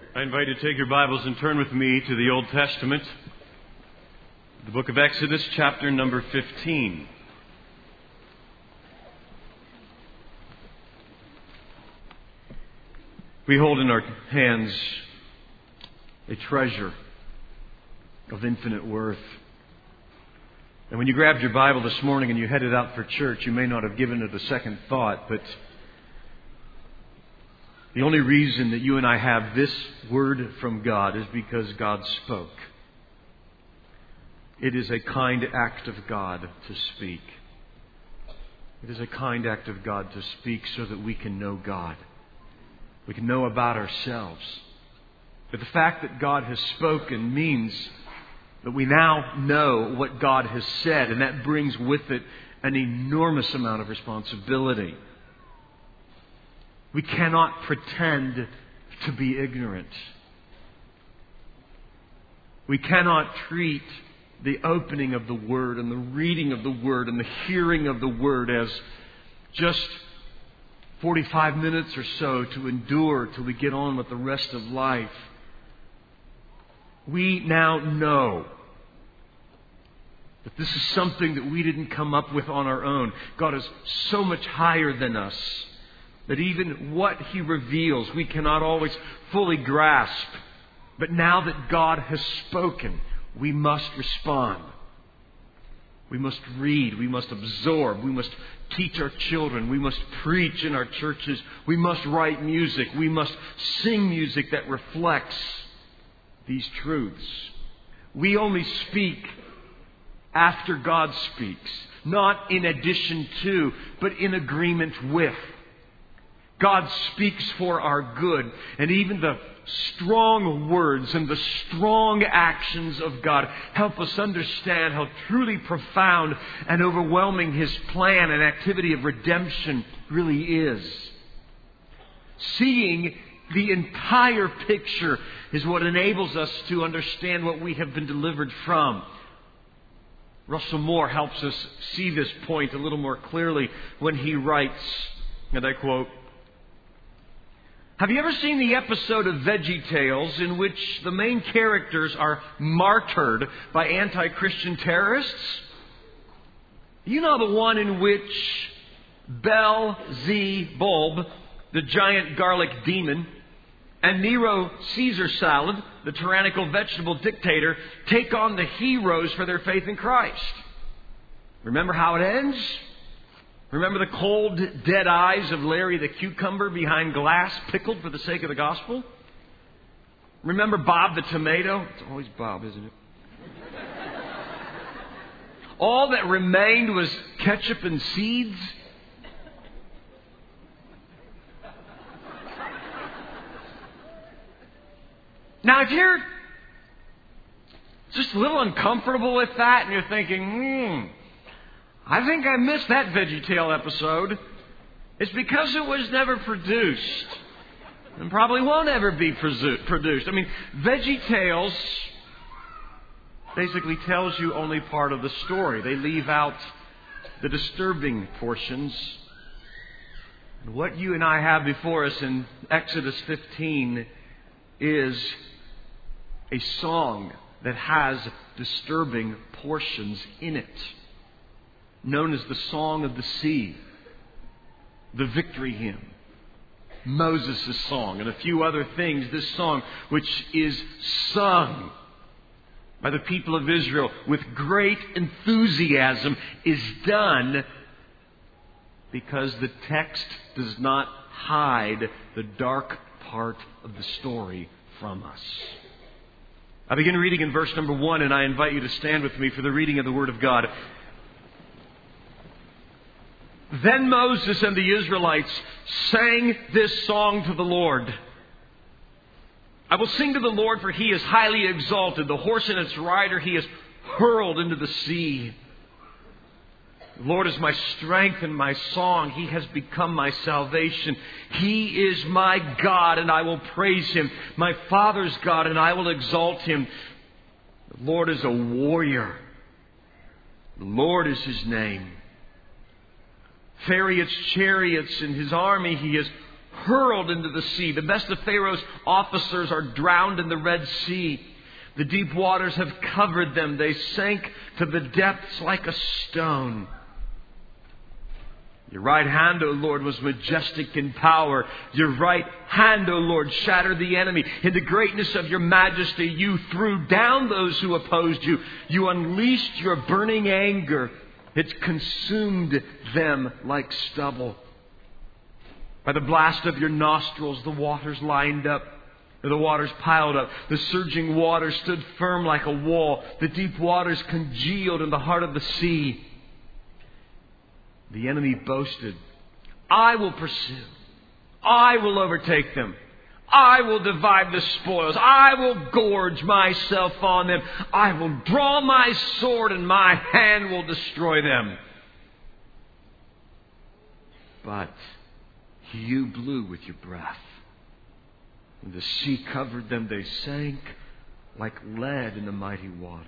I invite you to take your Bibles and turn with me to the Old Testament, the book of Exodus, chapter number 15. We hold in our hands a treasure of infinite worth. And when you grabbed your Bible this morning and you headed out for church, you may not have given it a second thought, but the only reason that you and I have this word from God is because God spoke. It is a kind act of God to speak. It is a kind act of God to speak so that we can know God. We can know about ourselves. But the fact that God has spoken means that we now know what God has said, and that brings with it an enormous amount of responsibility. We cannot pretend to be ignorant. We cannot treat the opening of the Word and the reading of the Word and the hearing of the Word as just 45 minutes or so to endure till we get on with the rest of life. We now know that this is something that we didn't come up with on our own. God is so much higher than us that even what He reveals we cannot always fully grasp. But now that God has spoken, we must respond. We must read. We must absorb. We must teach our children. We must preach in our churches. We must write music. We must sing music that reflects these truths. We only speak after God speaks, not in addition to, but in agreement with. God speaks for our good, and even the strong words and the strong actions of God help us understand how truly profound and overwhelming His plan and activity of redemption really is. Seeing the entire picture is what enables us to understand what we have been delivered from. Russell Moore helps us see this point a little more clearly when he writes, and I quote, "Have you ever seen the episode of VeggieTales in which the main characters are martyred by anti-Christian terrorists? You know, the one in which Beelzebub, the giant garlic demon, and Nero Caesar salad, the tyrannical vegetable dictator, take on the heroes for their faith in Christ. Remember how it ends? Remember the cold, dead eyes of Larry the cucumber behind glass, pickled for the sake of the gospel? Remember Bob the tomato? It's always Bob, isn't it? All that remained was ketchup and seeds. Now, if you're just a little uncomfortable with that and you're thinking, I think I missed that VeggieTale episode, it's because it was never produced and probably won't ever be produced. I mean, VeggieTales basically tells you only part of the story. They leave out the disturbing portions. And what you and I have before us in Exodus 15 is a song that has disturbing portions in it, known as the Song of the Sea, the Victory Hymn, Moses' song, and a few other things. This song, which is sung by the people of Israel with great enthusiasm, is done because the text does not hide the dark part of the story from us. I begin reading in verse number 1, and I invite you to stand with me for the reading of the Word of God. Then Moses and the Israelites sang this song to the Lord. I will sing to the Lord, for He is highly exalted. The horse and its rider He has hurled into the sea. The Lord is my strength and my song. He has become my salvation. He is my God, and I will praise Him. My Father's God, and I will exalt Him. The Lord is a warrior. The Lord is His name. Chariots, and His army He has hurled into the sea. The best of Pharaoh's officers are drowned in the Red Sea. The deep waters have covered them. They sank to the depths like a stone. Your right hand, O Lord, was majestic in power. Your right hand, O Lord, shattered the enemy. In the greatness of your majesty, you threw down those who opposed you. You unleashed your burning anger. It consumed them like stubble. By the blast of your nostrils, the waters lined up. The waters piled up. The surging waters stood firm like a wall. The deep waters congealed in the heart of the sea. The enemy boasted, I will pursue. I will overtake them. I will divide the spoils. I will gorge myself on them. I will draw my sword and my hand will destroy them. But you blew with your breath. When the sea covered them, they sank like lead in the mighty waters.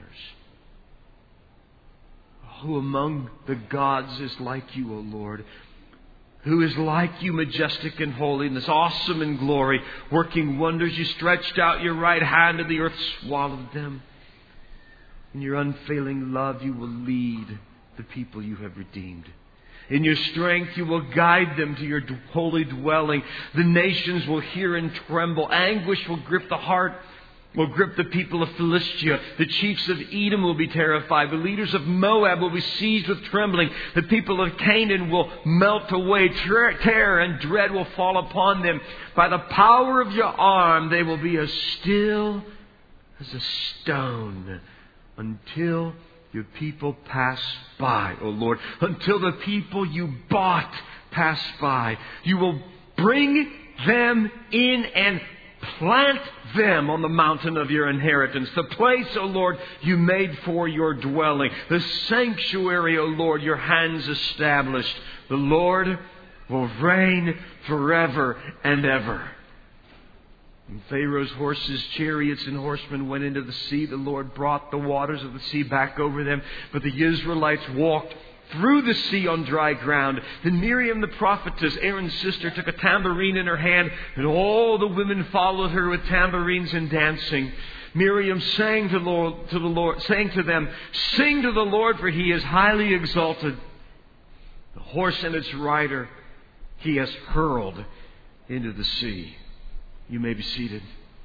Who among the gods is like you, O Lord? Who is like you, majestic in holiness, awesome in glory, working wonders? You stretched out your right hand and the earth swallowed them. In your unfailing love you will lead the people you have redeemed. In your strength you will guide them to your holy dwelling. The nations will hear and tremble. Anguish will grip the heart. Will grip the people of Philistia. The chiefs of Edom will be terrified. The leaders of Moab will be seized with trembling. The people of Canaan will melt away. Terror and dread will fall upon them. By the power of your arm, they will be as still as a stone until your people pass by, O Lord. Until the people you bought pass by. You will bring them in and plant them on the mountain of your inheritance, the place, O Lord, you made for your dwelling, the sanctuary, O Lord, your hands established. The Lord will reign forever and ever. And Pharaoh's horses, chariots, and horsemen went into the sea. The Lord brought the waters of the sea back over them, but the Israelites walked through the sea on dry ground. Then Miriam the prophetess, Aaron's sister, took a tambourine in her hand, and all the women followed her with tambourines and dancing. Miriam sang to them, sing to the Lord, for he is highly exalted. The horse and its rider he has hurled into the sea. You may be seated.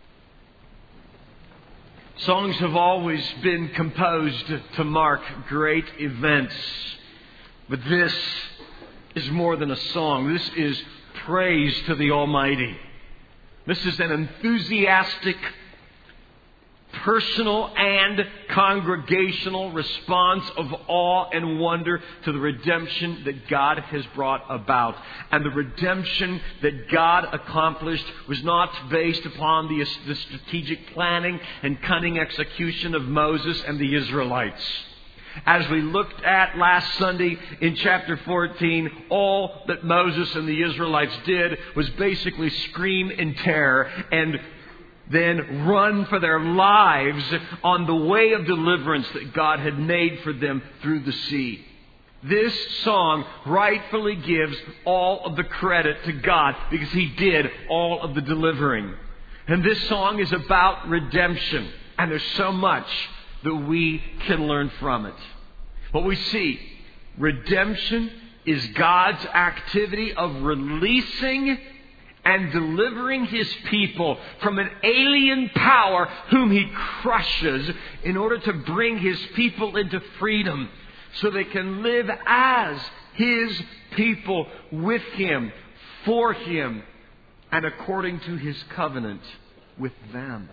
Songs have always been composed to mark great events. But this is more than a song. This is praise to the Almighty. This is an enthusiastic, personal and congregational response of awe and wonder to the redemption that God has brought about. And the redemption that God accomplished was not based upon the strategic planning and cunning execution of Moses and the Israelites. As we looked at last Sunday in chapter 14, all that Moses and the Israelites did was basically scream in terror and then run for their lives on the way of deliverance that God had made for them through the sea. This song rightfully gives all of the credit to God because He did all of the delivering. And this song is about redemption. And there's so much that we can learn from it. What we see, redemption is God's activity of releasing and delivering His people from an alien power whom He crushes in order to bring His people into freedom so they can live as His people with Him, for Him, and according to His covenant with them.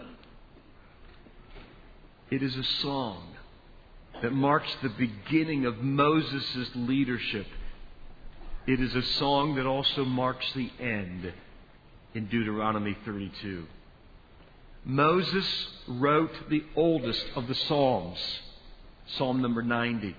It is a song that marks the beginning of Moses' leadership. It is a song that also marks the end in Deuteronomy 32. Moses wrote the oldest of the Psalms, Psalm number 90.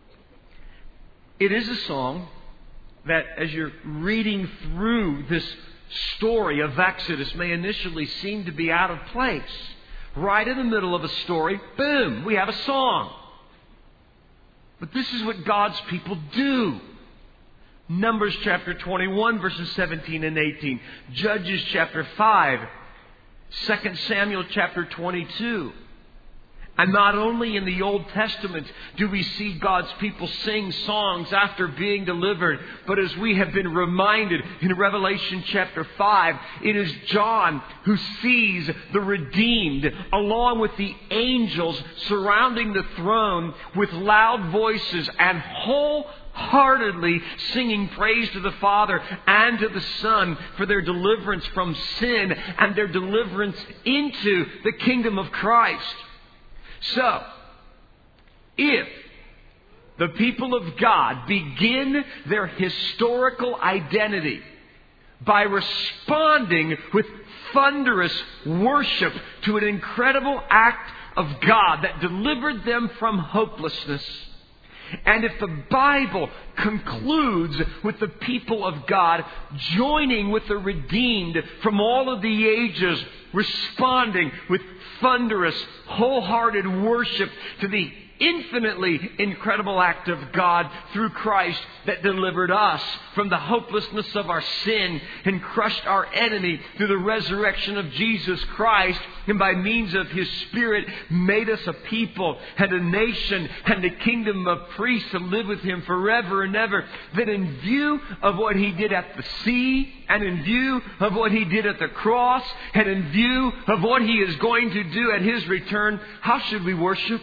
It is a song that, as you're reading through this story of Exodus, may initially seem to be out of place. Right in the middle of a story, boom, we have a song. But this is what God's people do. Numbers chapter 21, verses 17 and 18. Judges chapter 5. 2 Samuel chapter 22. And not only in the Old Testament do we see God's people sing songs after being delivered, but as we have been reminded in Revelation chapter 5, it is John who sees the redeemed along with the angels surrounding the throne with loud voices and wholeheartedly singing praise to the Father and to the Son for their deliverance from sin and their deliverance into the kingdom of Christ. So, if the people of God begin their historical identity by responding with thunderous worship to an incredible act of God that delivered them from hopelessness, and if the Bible concludes with the people of God joining with the redeemed from all of the ages, responding with thunderous, wholehearted worship to the infinitely incredible act of God through Christ that delivered us from the hopelessness of our sin and crushed our enemy through the resurrection of Jesus Christ, and by means of His Spirit made us a people and a nation and a kingdom of priests to live with Him forever and ever. That in view of what He did at the sea, and in view of what He did at the cross, and in view of what He is going to do at His return, how should we worship?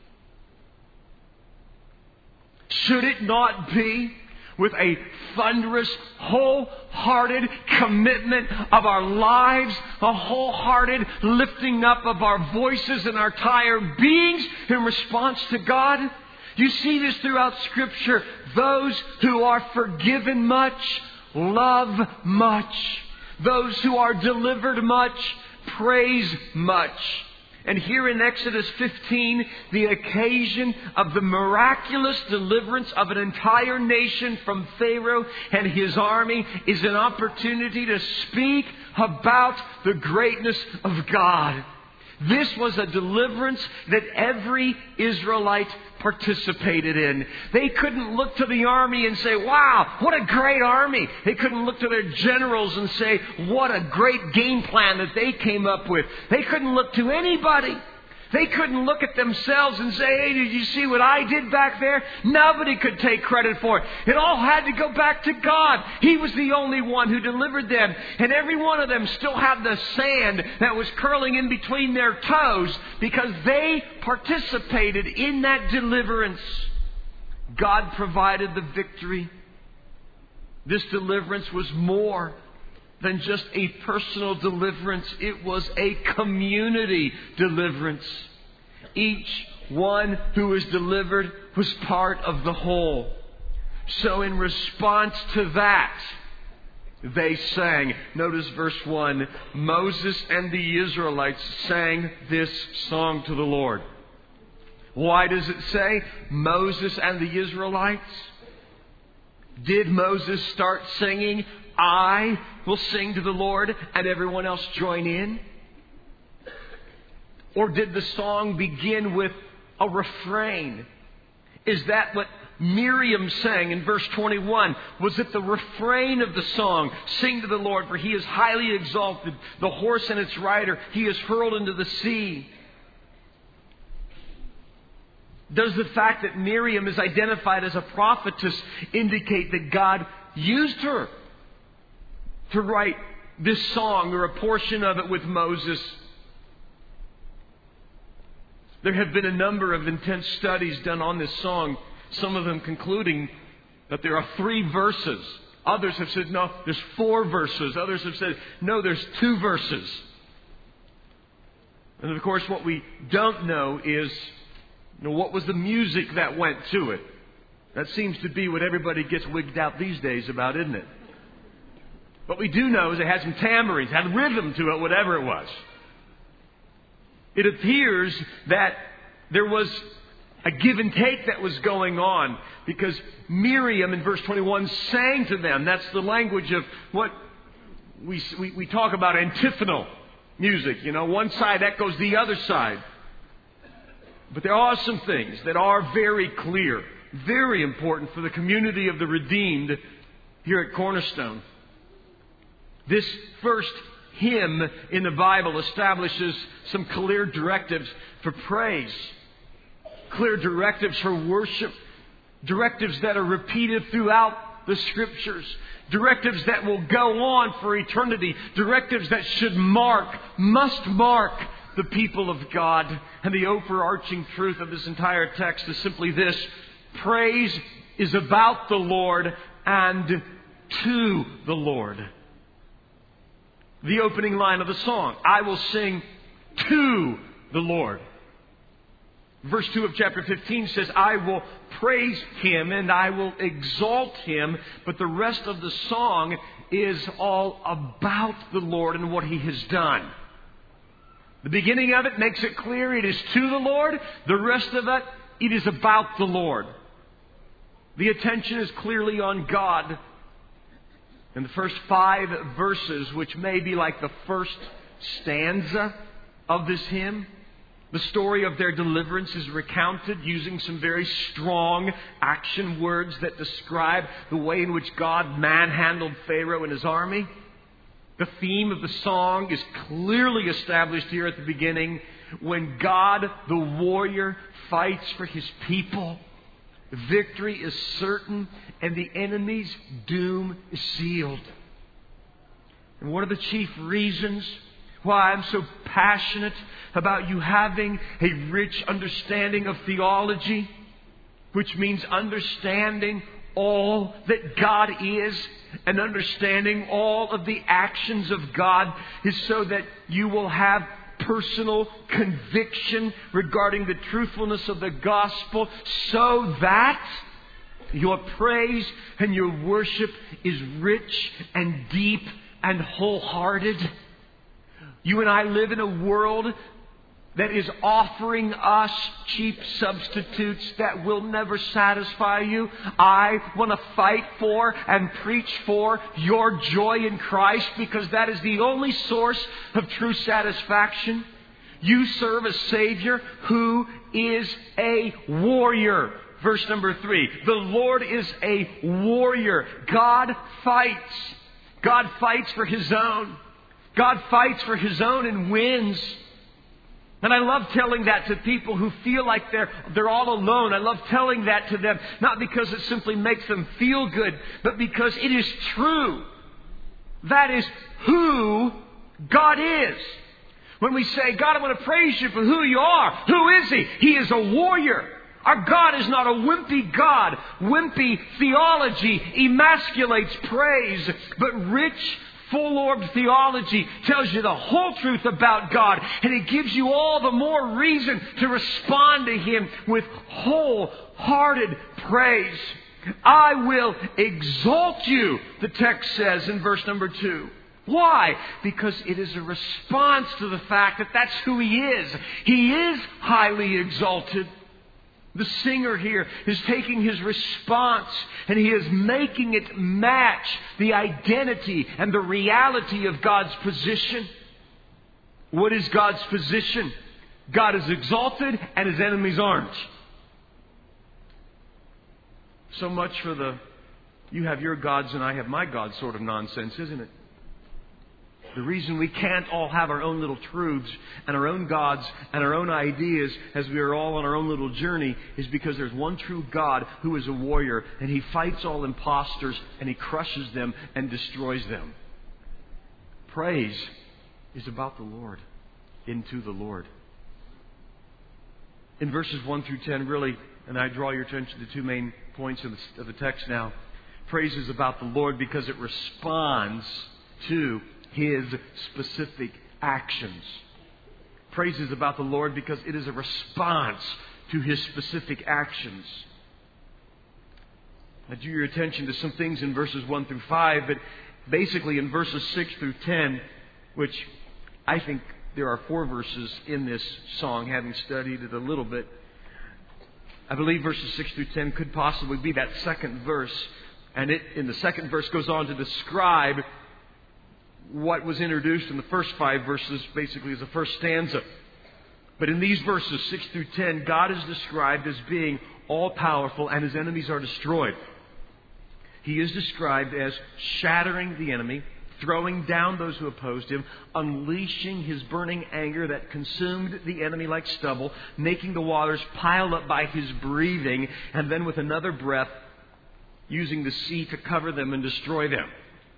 Should it not be with a thunderous, wholehearted commitment of our lives, a wholehearted lifting up of our voices and our entire beings in response to God? You see this throughout Scripture. Those who are forgiven much love much. Those who are delivered much praise much. And here in Exodus 15, the occasion of the miraculous deliverance of an entire nation from Pharaoh and his army is an opportunity to speak about the greatness of God. This was a deliverance that every Israelite participated in. They couldn't look to the army and say, wow, what a great army. They couldn't look to their generals and say, what a great game plan that they came up with. They couldn't look to anybody. They couldn't look at themselves and say, hey, did you see what I did back there? Nobody could take credit for it. It all had to go back to God. He was the only one who delivered them. And every one of them still had the sand that was curling in between their toes because they participated in that deliverance. God provided the victory. This deliverance was more than just a personal deliverance. It was a community deliverance. Each one who was delivered was part of the whole. So in response to that, they sang. Notice verse 1. Moses and the Israelites sang this song to the Lord. Why does it say Moses and the Israelites? Did Moses start singing, I will sing to the Lord, and everyone else join in? Or did the song begin with a refrain? Is that what Miriam sang in verse 21? Was it the refrain of the song? Sing to the Lord, for He is highly exalted. The horse and its rider He is hurled into the sea. Does the fact that Miriam is identified as a prophetess indicate that God used her to write this song or a portion of it with Moses? There have been a number of intense studies done on this song, some of them concluding that there are 3 verses. Others have said, no, there's 4 verses. Others have said, no, there's 2 verses. And of course, what we don't know is, what was the music that went to it? That seems to be what everybody gets wigged out these days about, isn't it? What we do know is it had some tambourines, had rhythm to it, whatever it was. It appears that there was a give and take that was going on because Miriam in verse 21 sang to them. That's the language of what we talk about, antiphonal music. One side echoes the other side. But there are some things that are very clear, very important for the community of the redeemed here at Cornerstone. This first hymn in the Bible establishes some clear directives for praise, clear directives for worship, directives that are repeated throughout the Scriptures, directives that will go on for eternity, directives that must mark the people of God. And the overarching truth of this entire text is simply this: praise is about the Lord and to the Lord. The opening line of the song, I will sing to the Lord. Verse 2 of chapter 15 says, I will praise Him and I will exalt Him. But the rest of the song is all about the Lord and what He has done. The beginning of it makes it clear it is to the Lord. The rest of it, it is about the Lord. The attention is clearly on God. In the first 5 verses, which may be like the first stanza of this hymn, the story of their deliverance is recounted using some very strong action words that describe the way in which God manhandled Pharaoh and his army. The theme of the song is clearly established here at the beginning. When God, the warrior, fights for His people, victory is certain and the enemy's doom is sealed. And what are the chief reasons why I'm so passionate about you having a rich understanding of theology, which means understanding all that God is and understanding all of the actions of God, is so that you will have personal conviction regarding the truthfulness of the gospel, so that your praise and your worship is rich and deep and wholehearted. You and I live in a world that is offering us cheap substitutes that will never satisfy you. I want to fight for and preach for your joy in Christ, because that is the only source of true satisfaction. You serve a Savior who is a warrior. Verse number 3. The Lord is a warrior. God fights. God fights for His own. God fights for His own and wins. And I love telling that to people who feel like they're all alone. I love telling that to them, not because it simply makes them feel good, but because it is true. That is who God is. When we say, God, I want to praise You for who You are. Who is He? He is a warrior. Our God is not a wimpy God. Wimpy theology emasculates praise, but rich, full-orbed theology tells you the whole truth about God, and it gives you all the more reason to respond to Him with wholehearted praise. I will exalt You, the text says in verse number 2. Why? Because it is a response to the fact that that's who He is. He is highly exalted. The singer here is taking his response and he is making it match the identity and the reality of God's position. What is God's position? God is exalted and His enemies aren't. So much for the you have your gods and I have my gods sort of nonsense, isn't it? The reason we can't all have our own little truths and our own gods and our own ideas as we are all on our own little journey is because there's one true God who is a warrior, and He fights all imposters and He crushes them and destroys them. Praise is about the Lord, into the Lord. In verses 1 through 10, really, and I draw your attention to 2 main points of the text now. Praise is about the Lord because it responds to His specific actions. Praise is about the Lord because it is a response to His specific actions. I drew your attention to some things in verses 1 through 5, but basically in verses 6 through 10, which I think there are 4 verses in this song, having studied it a little bit. I believe verses 6 through 10 could possibly be that second verse, and it in the second verse goes on to describe what was introduced in the first 5 verses, basically as the first stanza. But in these verses 6 through 10, God is described as being all-powerful and His enemies are destroyed. he is described as shattering the enemy, throwing down those who opposed him, unleashing his burning anger that consumed the enemy like stubble, making the waters pile up by his breathing, and then with another breath, using the sea to cover them and destroy them.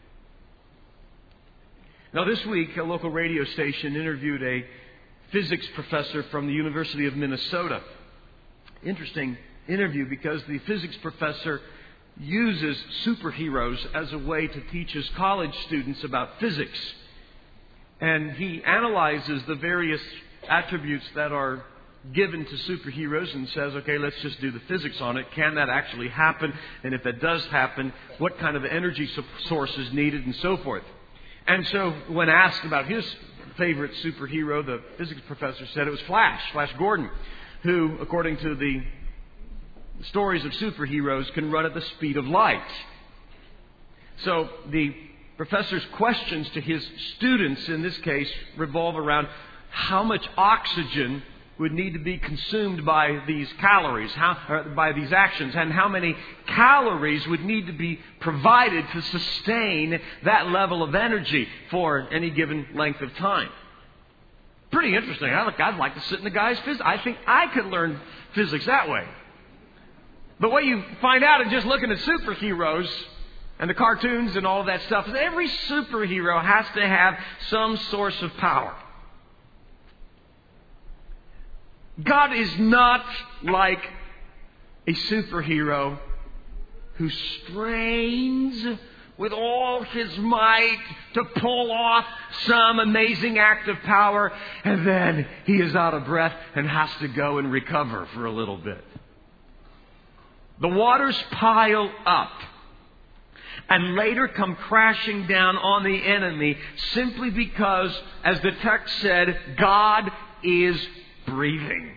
Now this week, a local radio station interviewed a physics professor from the University of Minnesota. Interesting interview because the physics professor uses superheroes as a way to teach his college students about physics. And he analyzes the various attributes that are given to superheroes and says, okay, let's just do the physics on it. Can that actually happen? And if that does happen, what kind of energy source is needed and so forth. And so when asked about his favorite superhero, the physics professor said it was Flash Gordon, who, according to the stories of superheroes, can run at the speed of light. So the professor's questions to his students in this case revolve around how much oxygen would need to be consumed by these calories, by these actions, and how many calories would need to be provided to sustain that level of energy for any given length of time. Pretty interesting. I'd like to sit in the guy's physics. I think I could learn physics that way. But what you find out in just looking at superheroes and the cartoons and all of that stuff is every superhero has to have some source of power. God is not like a superhero who strains with all his might to pull off some amazing act of power, and then he is out of breath and has to go and recover for a little bit. The waters pile up and later come crashing down on the enemy simply because, as the text said, God is breathing.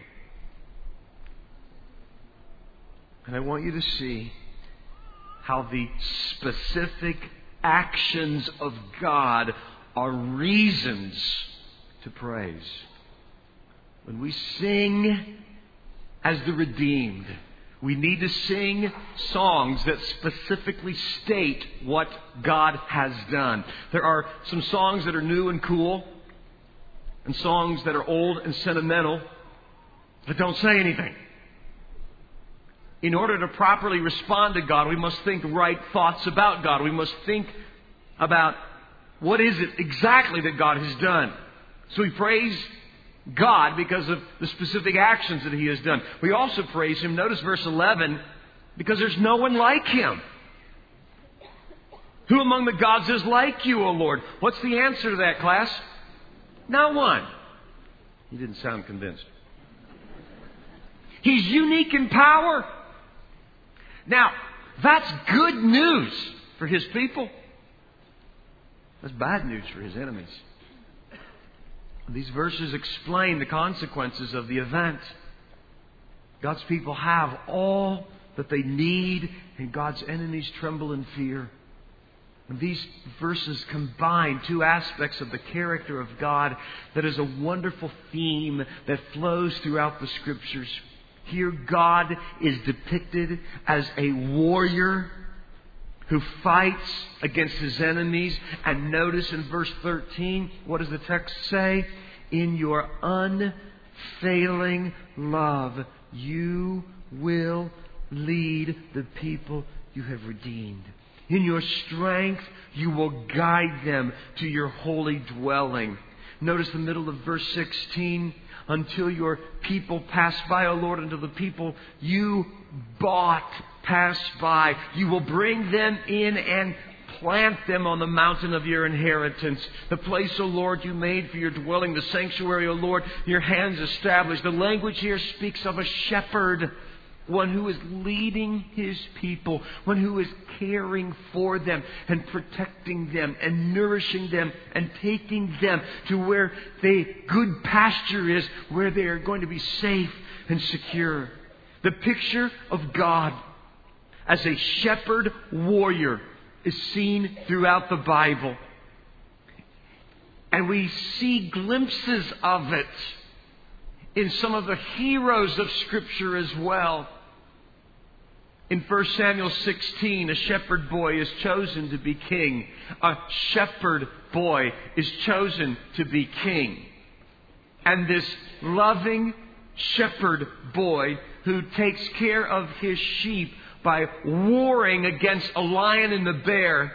And I want you to see how the specific actions of God are reasons to praise. When we sing as the redeemed, we need to sing songs that specifically state what God has done. There are some songs that are new and cool, and songs that are old and sentimental that don't say anything. In order to properly respond to God, we must think right thoughts about God. We must think about what is it exactly that God has done. So we praise God because of the specific actions that He has done. We also praise Him, notice verse 11, because there's no one like Him. Who among the gods is like you, O Lord? What's the answer to that, class? Not one. You didn't sound convinced. He's unique in power. Now, that's good news for His people. That's bad news for His enemies. These verses explain the consequences of the event. God's people have all that they need, and God's enemies tremble in fear. And these verses combine two aspects of the character of God that is a wonderful theme that flows throughout the Scriptures. Here God is depicted as a warrior who fights against his enemies. And notice in verse 13, what does the text say? In your unfailing love, you will lead the people you have redeemed. In your strength, you will guide them to your holy dwelling. Notice the middle of verse 16. Until your people pass by, O Lord, until the people you bought pass by. You will bring them in and plant them on the mountain of your inheritance. The place, O Lord, you made for your dwelling. The sanctuary, O Lord, your hands established. The language here speaks of a shepherd. One who is leading his people. One who is caring for them and protecting them and nourishing them and taking them to where the good pasture is, where they are going to be safe and secure. The picture of God as a shepherd warrior is seen throughout the Bible. And we see glimpses of it in some of the heroes of Scripture as well. In 1 Samuel 16, a shepherd boy is chosen to be king. A shepherd boy is chosen to be king. And this loving shepherd boy who takes care of his sheep by warring against a lion and a bear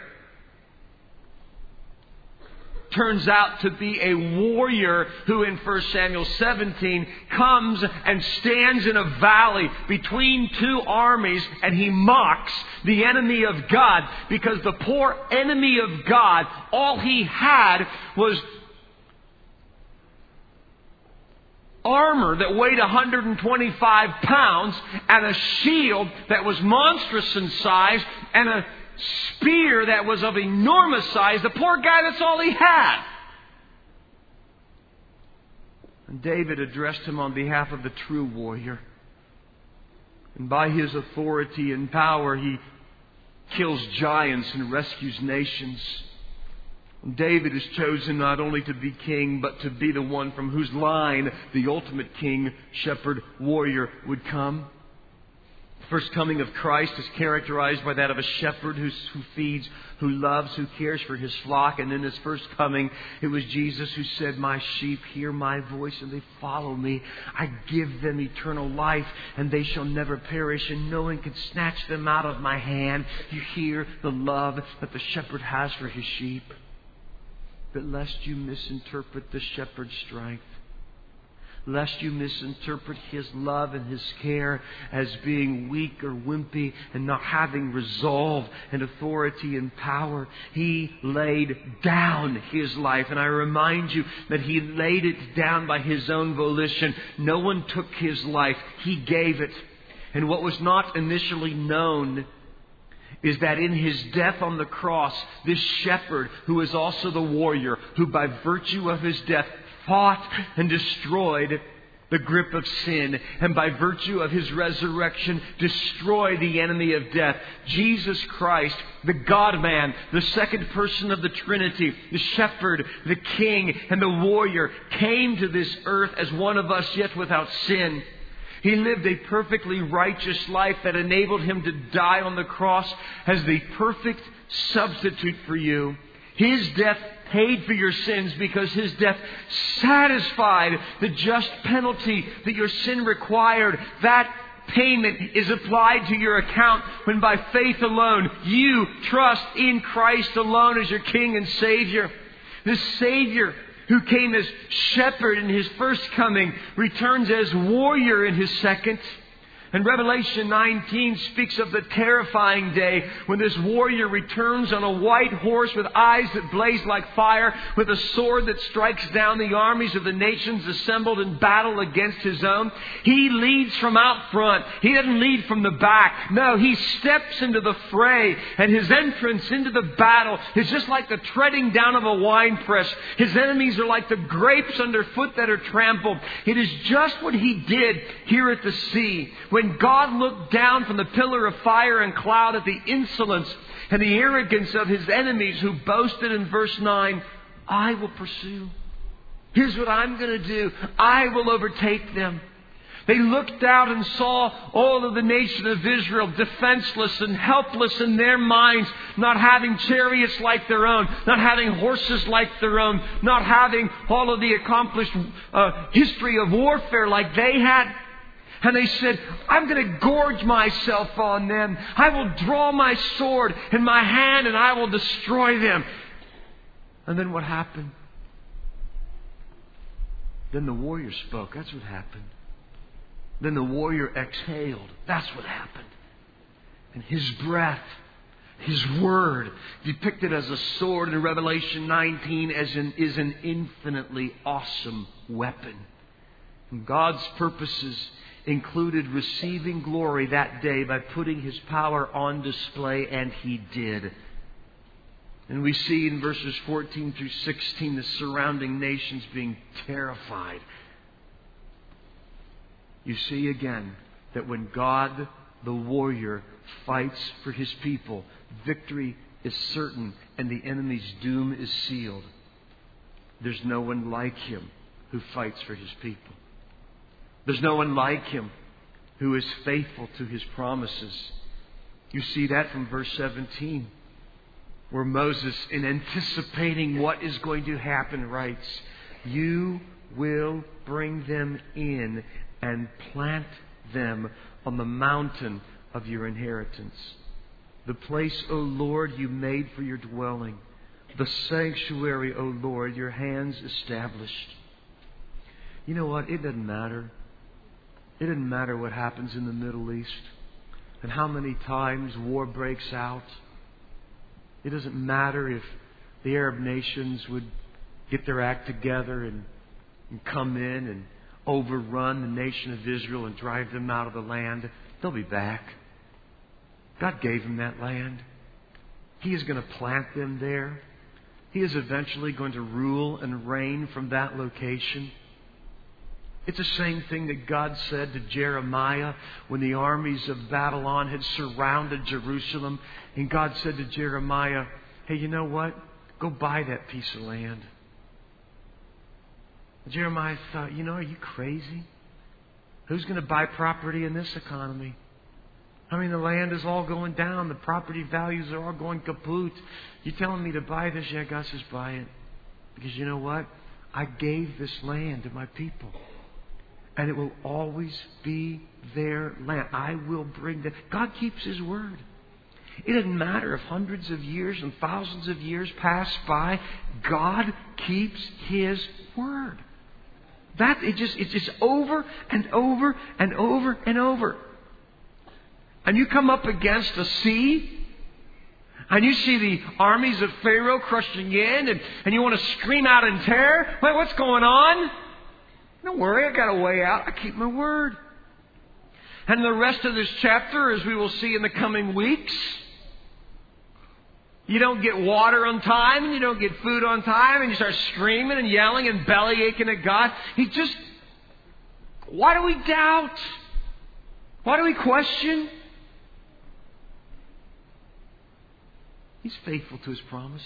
turns out to be a warrior who in 1 Samuel 17 comes and stands in a valley between two armies, and he mocks the enemy of God, because the poor enemy of God, all he had was armor that weighed 125 pounds and a shield that was monstrous in size and a spear that was of enormous size. The poor guy, that's all he had. And David addressed him on behalf of the true warrior. And by his authority and power, he kills giants and rescues nations. And David is chosen not only to be king, but to be the one from whose line the ultimate king, shepherd, warrior would come. The first coming of Christ is characterized by that of a shepherd who feeds, who loves, who cares for his flock. And in his first coming, it was Jesus who said, "My sheep hear my voice and they follow me. I give them eternal life and they shall never perish, and no one can snatch them out of my hand." You hear the love that the shepherd has for his sheep. But lest you misinterpret the shepherd's strength, lest you misinterpret his love and his care as being weak or wimpy and not having resolve and authority and power, he laid down his life. And I remind you that he laid it down by his own volition. No one took his life. He gave it. And what was not initially known is that in his death on the cross, this shepherd, who is also the warrior, who by virtue of his death fought and destroyed the grip of sin, and by virtue of his resurrection destroyed the enemy of death. Jesus Christ, the God-man, the second person of the Trinity, the shepherd, the king, and the warrior, came to this earth as one of us, yet without sin. He lived a perfectly righteous life that enabled him to die on the cross as the perfect substitute for you. His death paid for your sins because his death satisfied the just penalty that your sin required. That payment is applied to your account when by faith alone you trust in Christ alone as your King and Savior. This Savior who came as shepherd in his first coming returns as warrior in his second. And Revelation 19 speaks of the terrifying day when this warrior returns on a white horse with eyes that blaze like fire, with a sword that strikes down the armies of the nations assembled in battle against his own. He leads from out front. He doesn't lead from the back. No, he steps into the fray, and his entrance into the battle is just like the treading down of a winepress. His enemies are like the grapes underfoot that are trampled. It is just what he did here at the sea. When God looked down from the pillar of fire and cloud at the insolence and the arrogance of his enemies who boasted in verse 9, "I will pursue. Here's what I'm going to do. I will overtake them." They looked out and saw all of the nation of Israel defenseless and helpless in their minds, not having chariots like their own, not having horses like their own, not having all of the accomplished history of warfare like they had. And they said, "I'm going to gorge myself on them. I will draw my sword in my hand and I will destroy them." And then what happened? Then the warrior spoke. That's what happened. Then the warrior exhaled. That's what happened. And his breath, his word, depicted as a sword in Revelation 19 is an infinitely awesome weapon. And God's purposes included receiving glory that day by putting his power on display, and he did. And we see in verses 14 through 16 the surrounding nations being terrified. You see again that when God, the warrior, fights for his people, victory is certain and the enemy's doom is sealed. There's no one like him who fights for his people. There's no one like him who is faithful to his promises. You see that from verse 17, where Moses, in anticipating what is going to happen, writes, "You will bring them in and plant them on the mountain of your inheritance. The place, O Lord, you made for your dwelling. The sanctuary, O Lord, your hands established." You know what? It doesn't matter. It doesn't matter what happens in the Middle East and how many times war breaks out. It doesn't matter if the Arab nations would get their act together and come in and overrun the nation of Israel and drive them out of the land. They'll be back. God gave them that land. He is going to plant them there. He is eventually going to rule and reign from that location. It's the same thing that God said to Jeremiah when the armies of Babylon had surrounded Jerusalem. And God said to Jeremiah, "Hey, you know what? Go buy that piece of land." Jeremiah thought, are you crazy? Who's going to buy property in this economy? I mean, the land is all going down. The property values are all going kaput. You telling me to buy this? Yeah, God says buy it. Because you know what? I gave this land to my people. And it will always be their land. I will bring them. God keeps His word. It doesn't matter if hundreds of years and thousands of years pass by. God keeps His word. It's just over and over and over and over. And you come up against a sea, and you see the armies of Pharaoh crushing in, and you want to scream out in terror. Wait, what's going on? Don't worry, I got a way out. I keep my word. And the rest of this chapter, as we will see in the coming weeks, you don't get water on time, and you don't get food on time, and you start screaming and yelling and belly aching at God. Why do we doubt? Why do we question? He's faithful to His promise.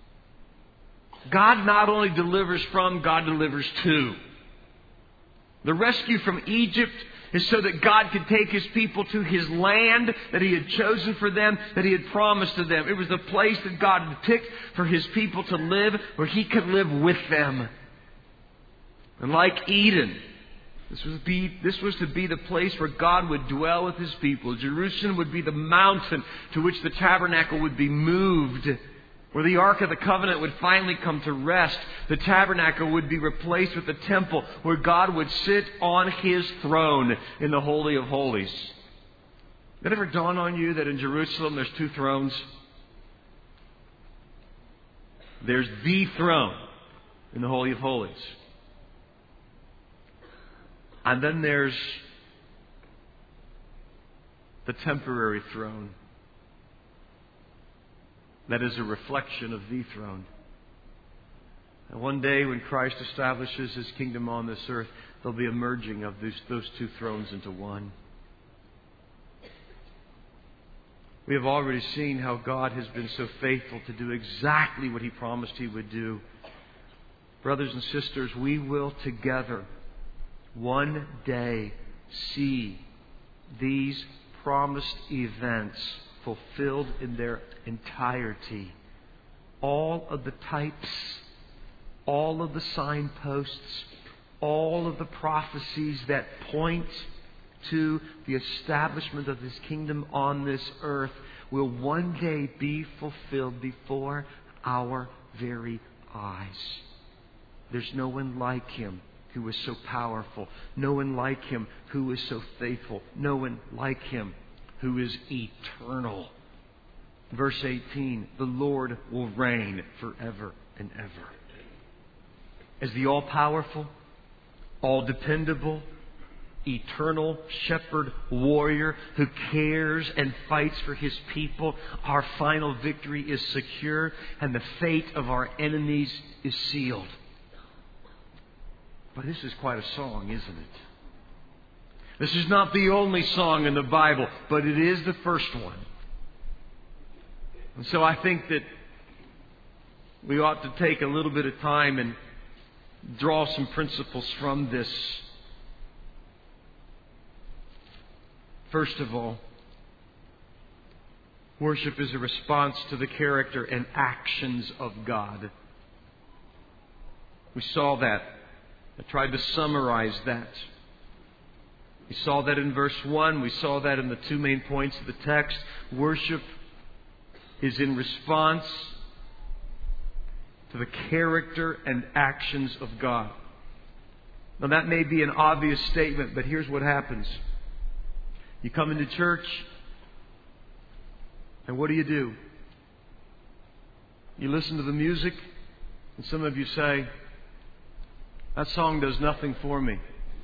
God not only delivers from, God delivers to. The rescue from Egypt is so that God could take His people to His land that He had chosen for them, that He had promised to them. It was the place that God had picked for His people to live, where He could live with them. And like Eden, this was to be the place where God would dwell with His people. Jerusalem would be the mountain to which the tabernacle would be moved, where the Ark of the Covenant would finally come to rest. The tabernacle would be replaced with the temple, where God would sit on His throne in the Holy of Holies. Did it ever dawn on you that in Jerusalem there's two thrones? There's the throne in the Holy of Holies. And then there's the temporary throne that is a reflection of the throne. And one day when Christ establishes His kingdom on this earth, there'll be a merging of those two thrones into one. We have already seen how God has been so faithful to do exactly what He promised He would do. Brothers and sisters, we will together one day see these promised events fulfilled in their entirety. All of the types, all of the signposts, all of the prophecies that point to the establishment of His kingdom on this earth will one day be fulfilled before our very eyes. There's no one like Him who is so powerful. No one like Him who is so faithful. No one like Him who is eternal. Verse 18, the Lord will reign forever and ever. As the all-powerful, all-dependable, eternal shepherd warrior who cares and fights for His people, our final victory is secure and the fate of our enemies is sealed. But this is quite a song, isn't it? This is not the only song in the Bible, but it is the first one. And so I think that we ought to take a little bit of time and draw some principles from this. First of all, Worship is a response to the character and actions of God. We saw that. I tried to summarize that. We saw that in verse 1. We saw that in the two main points of the text. Worship is in response to the character and actions of God. Now that may be an obvious statement, but here's what happens. You come into church, and what do? You listen to the music, and some of you say, that song does nothing for me.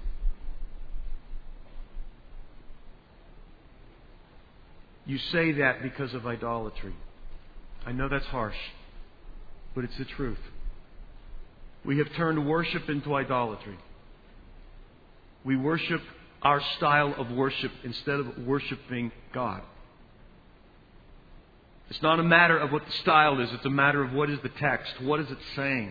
You say that because of idolatry. I know that's harsh, but it's the truth. We have turned worship into idolatry. We worship our style of worship instead of worshiping God. It's not a matter of what the style is. It's a matter of what is the text. What is it saying?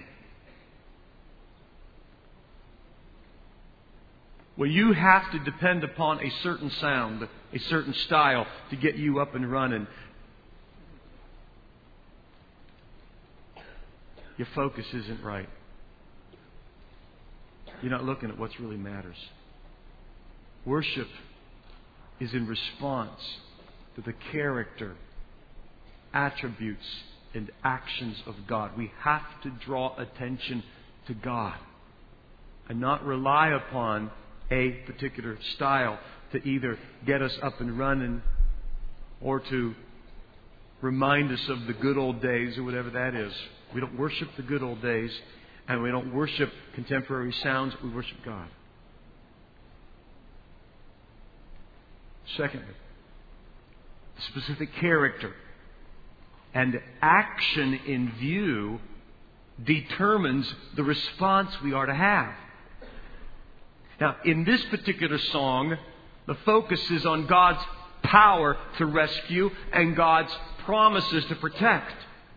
Well, you have to depend upon a certain sound, a certain style to get you up and running. Your focus isn't right. You're not looking at what really matters. Worship is in response to the character, attributes, and actions of God. We have to draw attention to God and not rely upon a particular style to either get us up and running or to remind us of the good old days or whatever that is. We don't worship the good old days, and we don't worship contemporary sounds. We worship God. Secondly, specific character and action in view determines the response we are to have. Now, in this particular song, the focus is on God's power to rescue and God's promises to protect.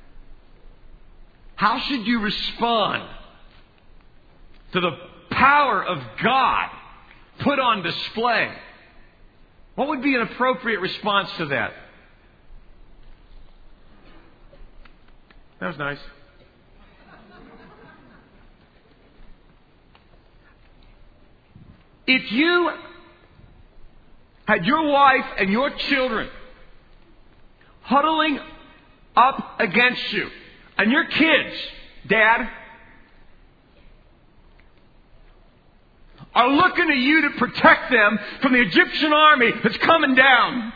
How should you respond to the power of God put on display? What would be an appropriate response to that? That was nice. If you had your wife and your children huddling up against you, and your kids, Dad, are looking to you to protect them from the Egyptian army that's coming down,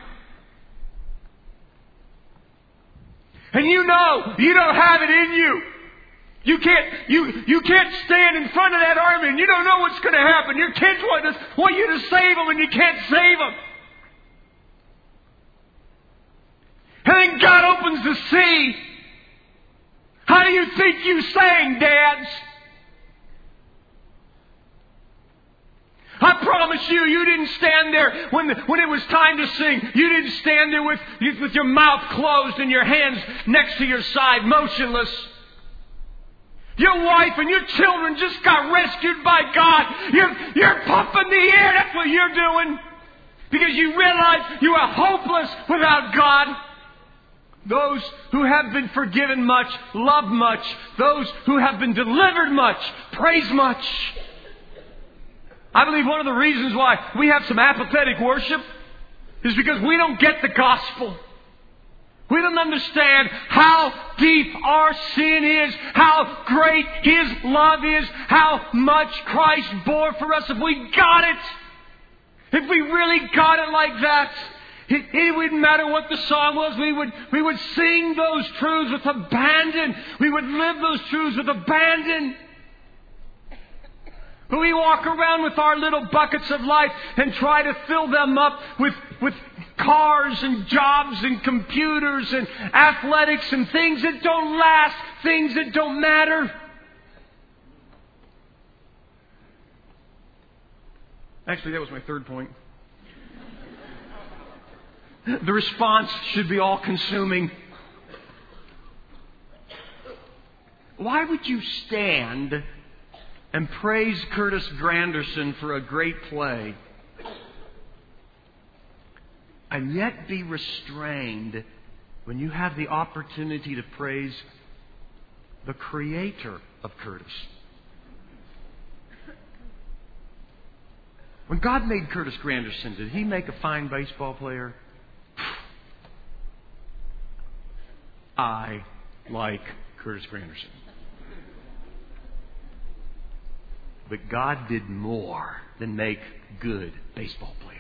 and you know you don't have it in you. You can't stand in front of that army and you don't know what's going to happen. Your kids want you to save them and you can't save them. And then God opens the sea. How do you think you sang, dads? I promise you, you didn't stand there when it was time to sing. You didn't stand there with your mouth closed and your hands next to your side, motionless. Your wife and your children just got rescued by God. You're pumping the air. That's what you're doing. Because you realize you are hopeless without God. Those who have been forgiven much, love much. Those who have been delivered much, praise much. I believe one of the reasons why we have some apathetic worship is because we don't get the gospel. We don't understand how deep our sin is, how great His love is, how much Christ bore for us. If we got it, if we really got it like that, it wouldn't matter what the song was. We would sing those truths with abandon. We would live those truths with abandon. But we walk around with our little buckets of life and try to fill them up with cars and jobs and computers and athletics and things that don't last, things that don't matter. Actually, that was my third point. The response should be all-consuming. Why would you stand and praise Curtis Granderson for a great play and yet be restrained when you have the opportunity to praise the creator of Curtis. When God made Curtis Granderson, did He make a fine baseball player? I like Curtis Granderson. But God did more than make good baseball players.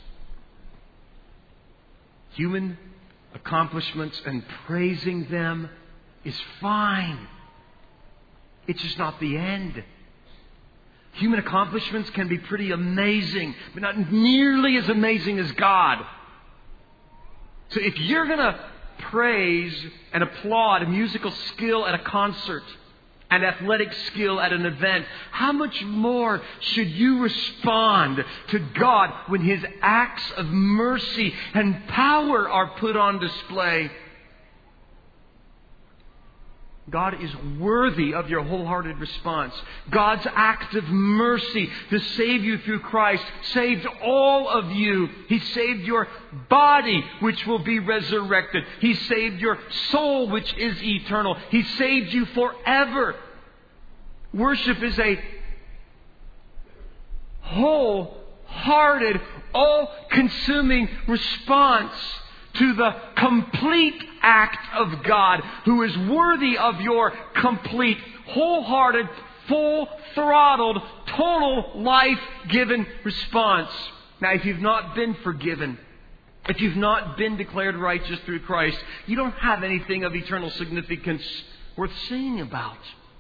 Human accomplishments and praising them is fine. It's just not the end. Human accomplishments can be pretty amazing, but not nearly as amazing as God. So if you're going to praise and applaud musical skill at a concert and athletic skill at an event, how much more should you respond to God when His acts of mercy and power are put on display? God is worthy of your wholehearted response. God's act of mercy to save you through Christ saved all of you. He saved your body, which will be resurrected. He saved your soul, which is eternal. He saved you forever. Worship is a wholehearted, all-consuming response to the complete act of God, who is worthy of your complete, wholehearted, full-throttled, total life-given response. Now, if you've not been forgiven, if you've not been declared righteous through Christ, you don't have anything of eternal significance worth singing about.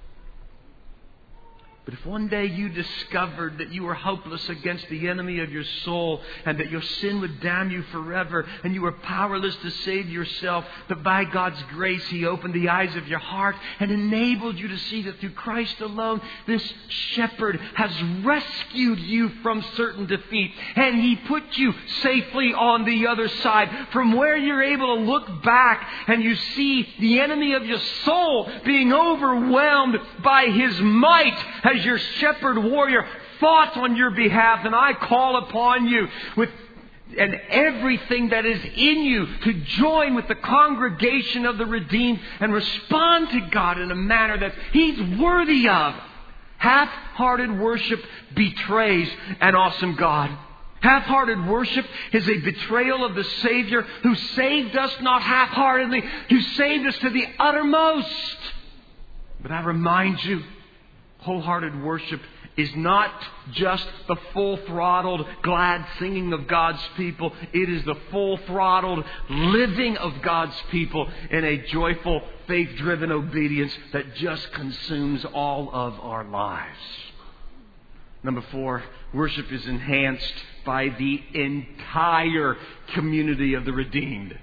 But if one day you discovered that you were hopeless against the enemy of your soul and that your sin would damn you forever and you were powerless to save yourself, but by God's grace He opened the eyes of your heart and enabled you to see that through Christ alone this shepherd has rescued you from certain defeat, and He put you safely on the other side from where you're able to look back and you see the enemy of your soul being overwhelmed by his might as your shepherd warrior fought on your behalf. And I call upon you with everything that is in you to join with the congregation of the redeemed and respond to God in a manner that He's worthy of. Half-hearted worship betrays an awesome God. Half-hearted worship is a betrayal of the Savior who saved us not half-heartedly, who saved us to the uttermost. But I remind you, wholehearted worship is not just the full-throttled, glad singing of God's people. It is the full-throttled living of God's people in a joyful, faith-driven obedience that just consumes all of our lives. Number 4, worship is enhanced by the entire community of the redeemed.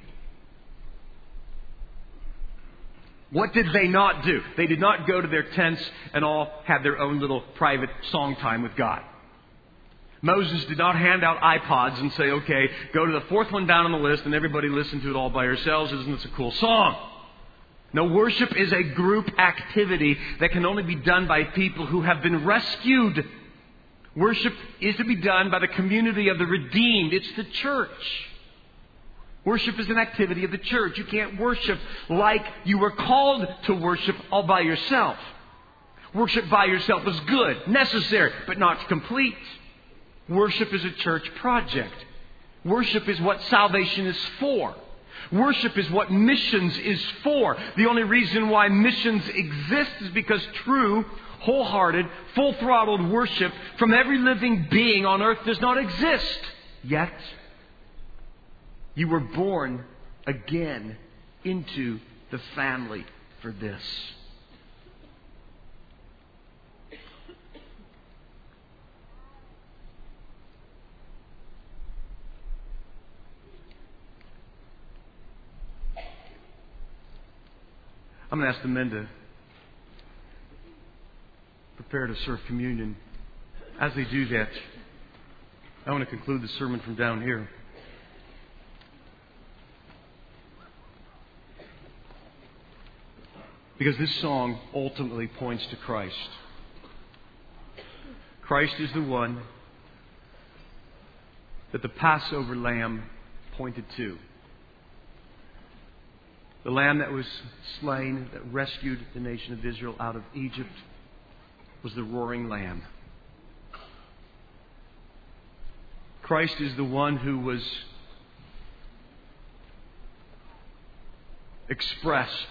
What did they not do? They did not go to their tents and all have their own little private song time with God. Moses did not hand out iPods and say, okay, go to the 4th one down on the list and everybody listen to it all by yourselves. Isn't this a cool song? No, worship is a group activity that can only be done by people who have been rescued. Worship is to be done by the community of the redeemed. It's the church. Worship is an activity of the church. You can't worship like you were called to worship all by yourself. Worship by yourself is good, necessary, but not complete. Worship is a church project. Worship is what salvation is for. Worship is what missions is for. The only reason why missions exist is because true, wholehearted, full-throttled worship from every living being on earth does not exist. Yet, you were born again into the family for this. I'm going to ask the men to prepare to serve communion. As they do that, I want to conclude the sermon from down here. Because this song ultimately points to Christ. Christ is the one that the Passover lamb pointed to. The lamb that was slain, that rescued the nation of Israel out of Egypt, was the roaring lamb. Christ is the one who was expressed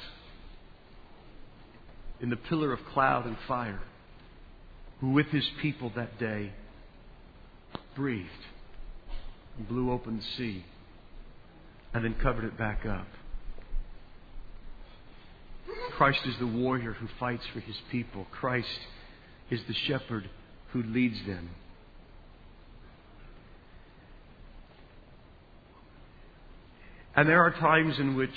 in the pillar of cloud and fire, who with His people that day breathed and blew open the sea and then covered it back up. Christ is the warrior who fights for His people. Christ is the shepherd who leads them. And there are times in which,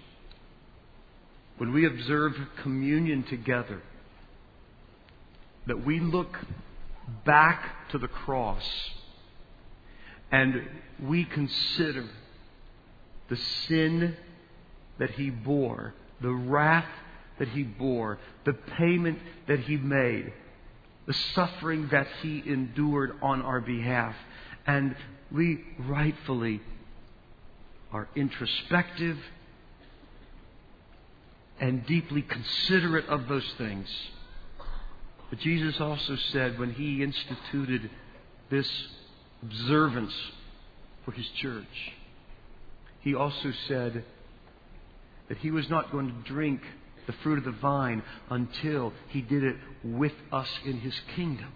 when we observe communion together, that we look back to the cross and we consider the sin that He bore, the wrath that He bore, the payment that He made, the suffering that He endured on our behalf. And we rightfully are introspective and deeply considerate of those things. But Jesus also said, when He instituted this observance for His church, He also said that He was not going to drink the fruit of the vine until He did it with us in His kingdom.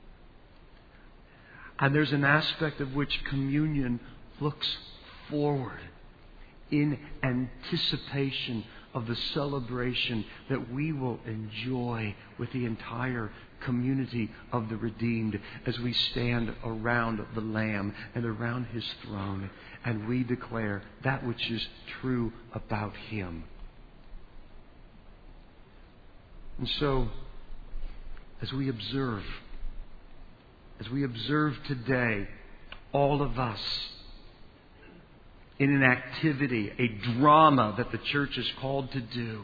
And there's an aspect of which communion looks forward in anticipation of the celebration that we will enjoy with the entire community of the redeemed as we stand around the Lamb and around His throne, and we declare that which is true about Him. And so, as we observe today, all of us, in an activity, a drama that the church is called to do,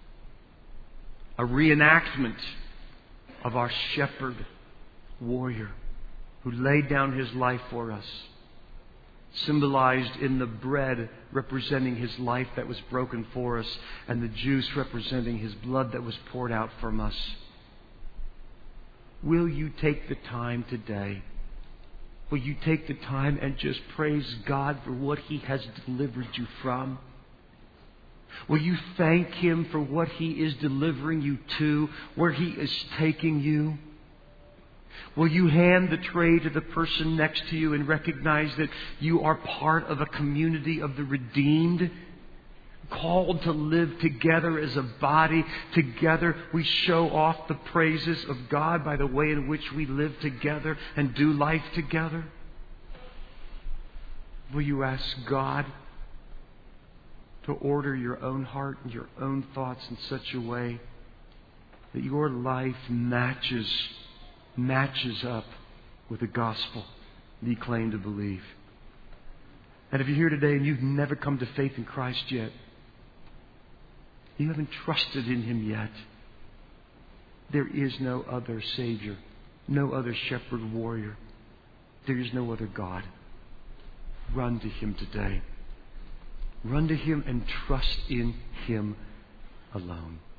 a reenactment of our shepherd warrior who laid down His life for us, symbolized in the bread representing His life that was broken for us, and the juice representing His blood that was poured out from us. Will you take the time today? Will you take the time and just praise God for what He has delivered you from? Will you thank Him for what He is delivering you to, where He is taking you? Will you hand the tray to the person next to you and recognize that you are part of a community of the redeemed, called to live together as a body? Together we show off the praises of God by the way in which we live together and do life together. Will you ask God to order your own heart and your own thoughts in such a way that your life matches up with the gospel that you claim to believe? And if you're here today and you've never come to faith in Christ yet, you haven't trusted in Him yet, there is no other Savior, no other shepherd warrior. There is no other God. Run to Him today. Run to Him and trust in Him alone.